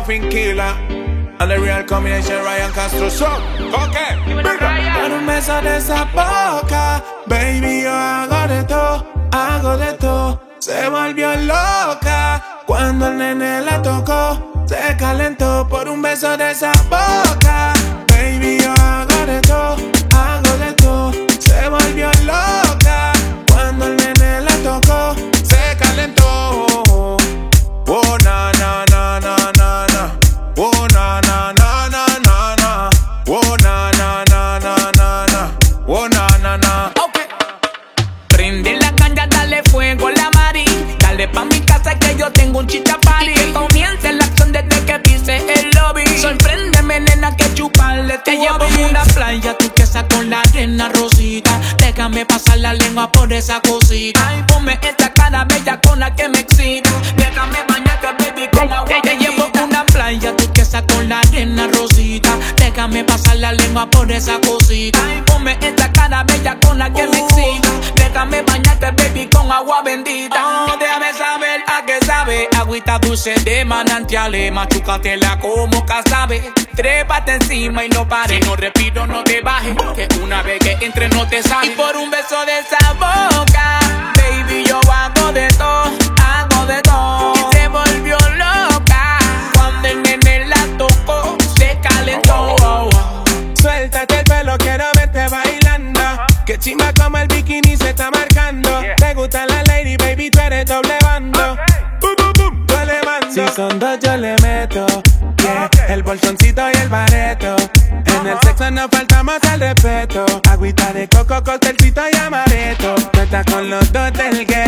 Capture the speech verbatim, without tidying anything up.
muffin killer. And the real combination Ryan Castro. So, okay. Por un beso de esa boca, baby, yo hago de todo, hago de todo. Se volvió loca cuando el nene la tocó. Se calentó por un beso de esa boca, baby, yo hago de todo, hago de todo. Se volvió loca cuando el nene la tocó. Se calentó. Oh, na, na, na, na, na, na. Oh, na, na, na, na, na, na. Oh, na, na, na, na, na, na. Oh, na, na, na. Okay. Prende la caña, dale fuego la mari. Dale pa' mi casa que yo tengo un chicha party. Y que comience la acción desde que pise el lobby. Sorpréndeme, nena, que chuparle tu. Te llevo a una playa, tu pieza con la arena rosita. Déjame pasar la lengua por esa cosita. Ay, ponme esta cara bella con la que me excita. Déjame bañarte, baby, con agua. Te llevo a una playa, tu pieza con la arena rosita. Déjame pasar la lengua por esa cosita. Ay, ponme esta cara bella con la que me excita. Déjame bañarte, baby, con agua bendita. Oh, déjame saber a qué sabe. Agüita dulce de manantiales. Machucatela como casabe. Trépate encima y no pares. Si no respiro, no te bajes. Que una vez que entre no te sale. Y por un beso de esa boca, baby, yo hago de todo, hago de todo. Y se volvió loca cuando el nene la tocó. Se calentó. Oh, oh, oh. Suéltate el pelo, quiero verte bailando. Que chimba como el bikini se está marcando. Yeah. Te gusta la lady, baby, tú eres doble bando. Okay. Boom, boom, boom, tú le mando. Si son dos yo le meto, yeah. Okay. El bolsoncito y el bareto. En el sexo no faltamos el respeto. Agüita de coco, costelcito y amaretto. Tú estás con los dos del gueto.